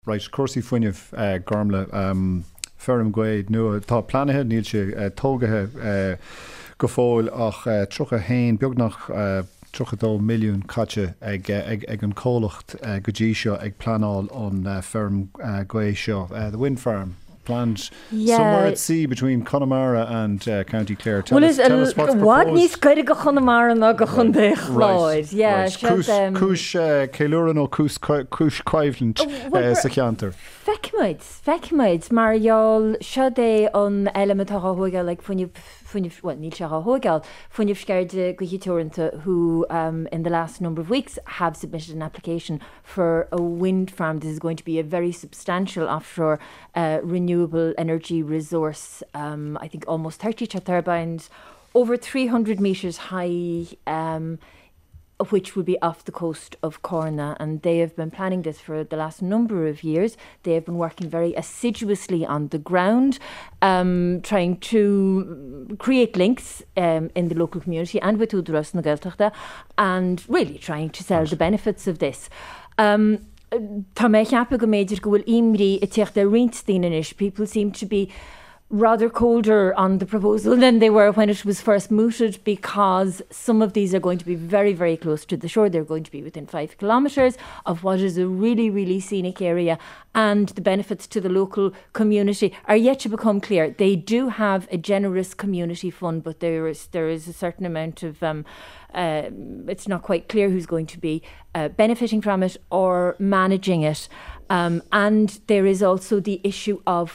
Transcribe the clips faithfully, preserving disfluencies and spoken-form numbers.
Right, cuasaí foiinemh uh, garmla um, fearm gwaid nua tá planathe níl sé uh, tógathe uh, go fóil ach uh, trocha hain beag nach uh, trocha dó milliún caite ag, ag, ag an cólacht uh, go dtí seo ag planáil an uh, fearm uh, gwaid seo, uh, the wind farm. Planned yeah. somewhere at sea between Connemara and uh, County Clare. Tell well, us, tell us what's what proposed. Níos gaiide go Connemara ná go chun de chláid. Yeah, Cúis Céileúran ó Cúis Caivlant sa cheantar. Feicimiid, feicimiid, mar eall seo é an element a thugail, like funniuh funniuh well, níl se thugail, funniuh scairde go hiúranta who um, in the last number of weeks have submitted an application for a wind farm. This is going to be a very substantial offshore uh, renewable energy resource. Um, I think almost thirty turbines, over three hundred metres high, um, which would be off the coast of Corna, and they have been planning this for the last number of years. They have been working very assiduously on the ground, um, trying to create links um, in the local community and with Údarás na Gaeltachta, and really trying to sell the benefits of this. Um, Tá mé cheappa go méidir go bhfuil imrí i tíocht a rinstíanais. People seem to be rather colder on the proposal than they were when it was first mooted, because some of these are going to be very, very close to the shore. They're going to be within five kilometres of what is a really, really scenic area, and the benefits to the local community are yet to become clear. They do have a generous community fund, but there is there is a certain amount of um, uh, it's not quite clear who's going to be uh, benefiting from it or managing it. Um, and there is also the issue of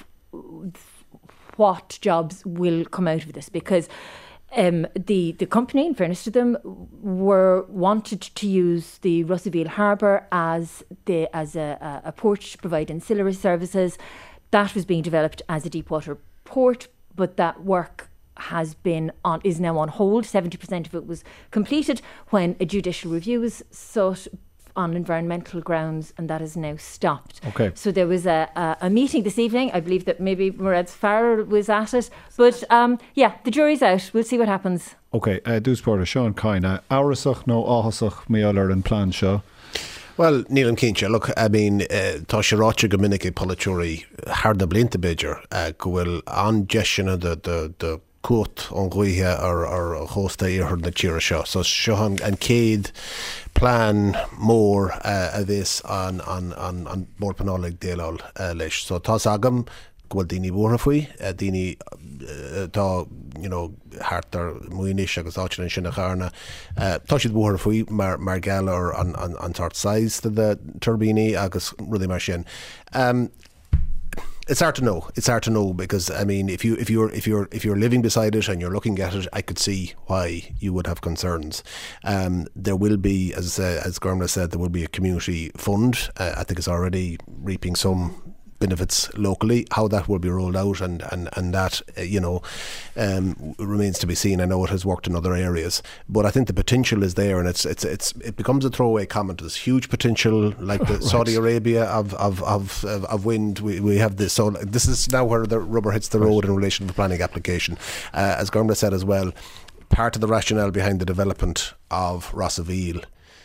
what jobs will come out of this, because um, the the company, in fairness to them, were wanted to use the Russellville Harbour as the as a, a port to provide ancillary services. That was being developed as a deepwater port, but that work has been on is now on hold. seventy percent of it was completed when a judicial review was sought on environmental grounds, and that is now stopped. Okay. So there was a, a, a meeting this evening. I believe that maybe Murad Farrer was at it. But um, yeah, the jury's out. We'll see what happens. Okay, uh, dúspóir Sean Kyna, áras nó áthasach méallar an plán seo? Well, Neil and Kincha, look, I mean, uh, tá sé ráite go minic politúirí harda blinta beidir uh, go bhfuil an gestion the the the quote on ghuithe or or hosta iarthar na tíre seo. So Sean and Cade plan more uh, a bhís an an an an mór panálaigh déileáil uh, leis. So tá agam go bhfuil daoine bhuatha faoi, uh, daoine uh, tá, you know, hartar muoinis agus áitin an sinna charna. Uh, tá siad bhuatha faoi mar mar geall ar an an an tart size to the turbine agus rudí mar sin. Um, It's hard to know. It's hard to know because I mean, if you if you're if you're if you're living beside it and you're looking at it, I could see why you would have concerns. Um, there will be, as uh, as Gormla said, there will be a community fund. Uh, I think it's already reaping some benefits locally. How that will be rolled out and and and that uh, you know um, remains to be seen. I know it has worked in other areas, but I think the potential is there, and it's it's it's it becomes a throwaway comment. There's huge potential, like the right. Saudi Arabia of of of of, of wind. We we have this. So this is now where the rubber hits the road right. in relation to the planning application. Uh, as Gormla said as well, part of the rationale behind the development of Rossaville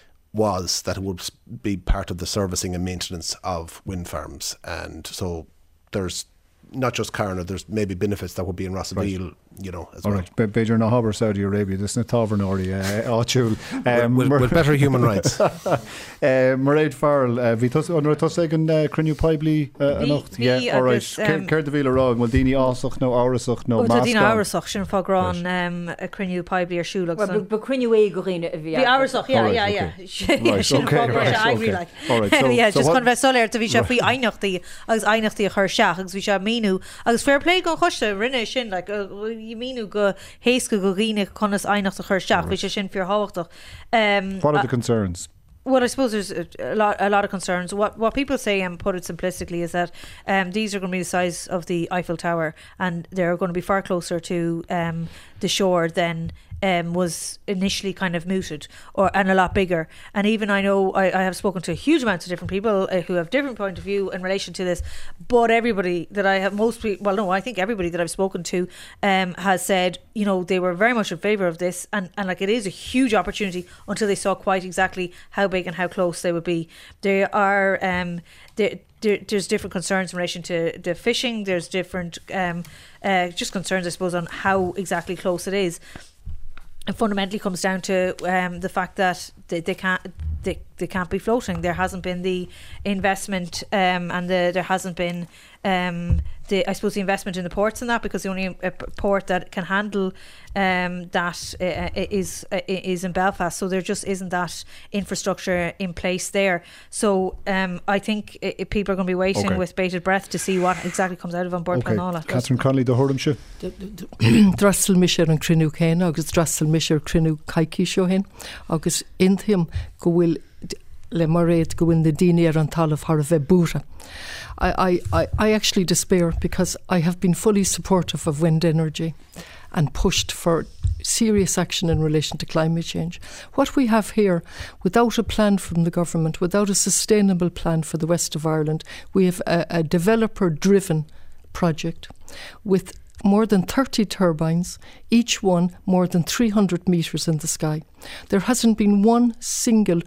was that it would be part of the servicing and maintenance of wind farms, and so there's not just Carna, there's maybe benefits that would be in Rossaville, right. you know, as All well. Right, Beidir na Haber, Saudi Arabia, this na Tavernori, áitiúil. With, with, with better human rights. Mairead Farrell, bhí tos ag an cruniú paibli a nacht? Yeah, all right. Céir de bhíle rá, bhfuil daoine ásach nó árasach nó máscán? Daoine árasach sin fágrán a cruniú paibli ar siúlaach. Well, but cruniú é go riine a bhí. Bhí árasach, yeah, yeah, yeah. Sin fágrán a agri like. All right, so yeah, just conversáir a bhí se faoi ainachtaí agus ainachtaí a chur seach agus bhí se míú agus fair play go choiste rinne sin like you míú go héasca go riine conas ainacht a chur seach bhí se sin fear háhachtach. Um, what are the concerns? Well, I suppose there's a, a lot, a lot of concerns. What what people say, and put it simplistically, is that um, these are going to be the size of the Eiffel Tower, and they're going to be far closer to um, the shore than um, was initially kind of mooted or and a lot bigger. And even I know I, I have spoken to huge amounts of different people uh, who have different point of view in relation to this, but everybody that I have most people, well no I think everybody that I've spoken to um, has said, you know, they were very much in favour of this, and, and like it is a huge opportunity until they saw quite exactly how big and how close they would be. There are um, there, there, there's different concerns in relation to the fishing. There's different um, uh, just concerns, I suppose, on how exactly close it is. It fundamentally comes down to um, the fact that they, they can't they, they can't be floating. There hasn't been the investment um, and the, there hasn't been um, the I suppose the investment in the ports and that, because the only uh, port that can handle um, that uh, is uh, is in Belfast. So there just isn't that infrastructure in place there. So um, I think uh, people are going to be waiting okay. with bated breath to see what exactly comes out of An Bord okay. Pleanála. Catherine Connolly, the Hordhamshire. Drastal Misher and Crinú Céin agus Drastal Misher Crinú Caici seo hen agus inthiam go bhfuil le mar réad go bhfuil na daoine ar an talamh thar a bheith búra. I, I, I actually despair because I have been fully supportive of wind energy and pushed for serious action in relation to climate change. What we have here, without a plan from the government, without a sustainable plan for the west of Ireland, we have a, a developer-driven project with more than thirty turbines, each one more than three hundred metres in the sky. There hasn't been one single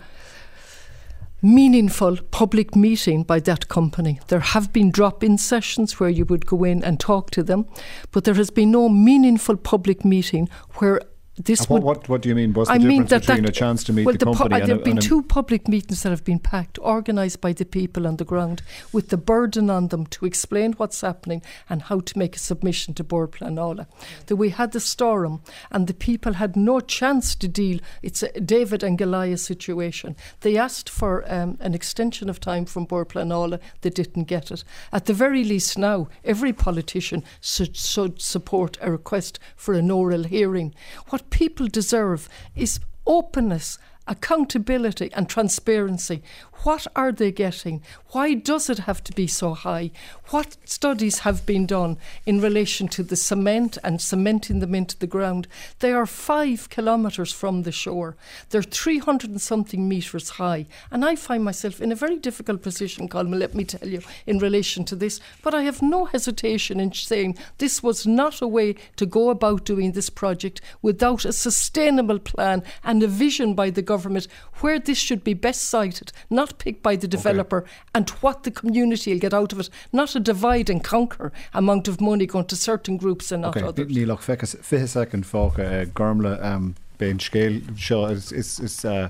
meaningful public meeting by that company. There have been drop-in sessions where you would go in and talk to them, but there has been no meaningful public meeting where this what, would... What, what do you mean? What's the I difference mean that between that, a chance to meet well, the, the company pu- and there a, have been and a, two public meetings that have been packed, organised by the people on the ground, with the burden on them to explain what's happening and how to make a submission to Bord Pleanála. That we had the storm and the people had no chance to deal. It's a David and Goliath situation. They asked for um, an extension of time from Bord Pleanála. They didn't get it. At the very least now, every politician should, should support a request for an oral hearing. What people deserve is openness, accountability and transparency. What are they getting? Why does it have to be so high? What studies have been done in relation to the cement and cementing them into the ground? They are five kilometres from the shore. They're three hundred and something metres high. And I find myself in a very difficult position, Colm, let me tell you, in relation to this. But I have no hesitation in saying this was not a way to go about doing this project without a sustainable plan and a vision by the government where this should be best sited, not picked by the developer, okay. and what the community will get out of it, not a divide and conquer amount of money going to certain groups and not okay. others. Nílach fechas fihe second fáca Gormla um, bein scéil seo is is is uh,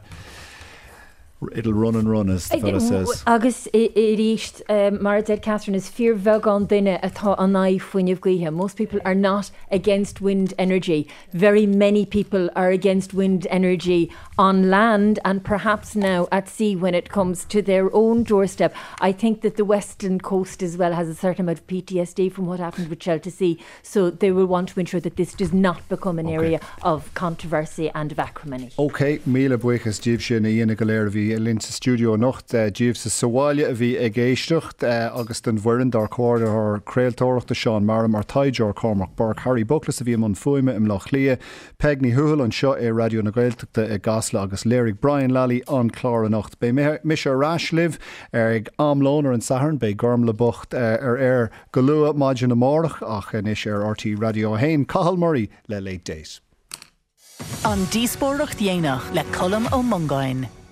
it'll run and run, as the fella says. Agus i ríist mar dead Catherine is fear vegan duine atá an naith fuineh gaithe. Most people are not against wind energy. Very many people are against wind energy on land and perhaps now at sea when it comes to their own doorstep. I think that the western coast as well has a certain amount of P T S D from what happened with Shelter Sea, so they will want to ensure that this does not become an okay. area of controversy and of acrimony. Okay, míle buchas díobh sin a dhéana go léir bhí linn sa studio nocht díobh sa Sáile a bhí ag éisteacht agus den bhfuireann dar cóir ar creaaltóireachta Seán Mara mar Taidir Cormac Burke, Harry Bucklas a bhí am an fuime im Loch Lia, Pegni Huhal an seo é Radio na Gaeltachta i Gasla agus Léirigh Brian Lally an Clár Anocht. Bei mis ar ras liv ar ag amlón ar an Saharn bei Gormla Bucht ar air go lua maidin na mórach ach inis ar R T Radio Hain Cathal Murray le late days. An díospóireacht dhéanach le Colm Ó Mongáin.